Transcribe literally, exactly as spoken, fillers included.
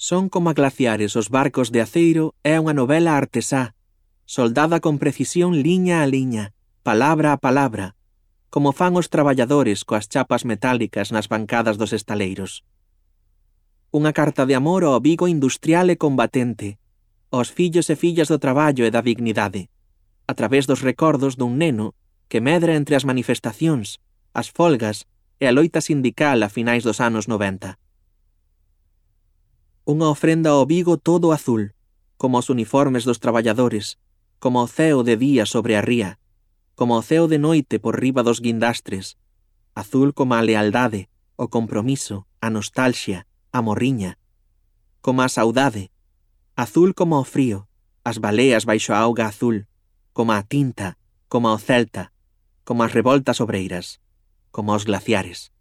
Son como a glaciares os barcos de aceiro é unha novela artesá, soldada con precisión liña a liña, palabra a palabra, como fan os traballadores coas chapas metálicas nas bancadas dos estaleiros. Unha carta de amor ao Vigo industrial e combatente, aos fillos e fillas do traballo e da dignidade, a través dos recordos dun neno que medra entre as manifestacións, as folgas e a loita sindical a finais dos anos noventa. Unha ofrenda ao Vigo todo azul, como os uniformes dos traballadores, como o ceo de día sobre a ría, como o ceo de noite por riba dos guindastres, azul como a lealdade, o compromiso, a nostalxia, a morriña, como a saudade, azul como o frío, as baleas baixo a auga azul, como a tinta, como o celta, como as revoltas obreiras, como os glaciares.